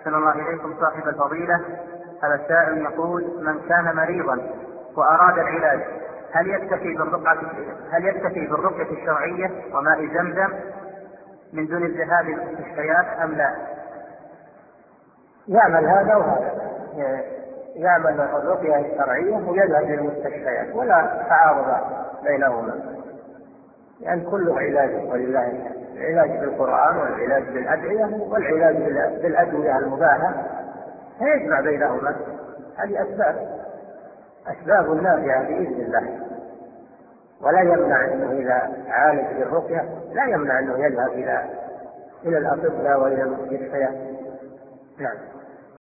أحسن الله إليكم صاحب الفضيلة. هذا السائل يقول: من كان مريضا وأراد العلاج هل يكتفي بالرقية الشرعية وماء زمزم من دون الذهاب إلى المستشفيات أم لا؟ يعمل هذا وهذا، يعمل الرقية الشرعية ويذهب للمستشفيات، ولا تعارض بينهما، لأن كله علاج ولله الحمد، العلاج بالقرآن والعلاج بالأدعية والعلاج بالأدوية المباحة، فيجمع بينهما. هذه أسباب نافعة بإذن الله، ولا يمنع أنه إذا عالج بالرقية لا يمنع أنه يذهب إلى الأطباء وإلى المستشفيات. نعم.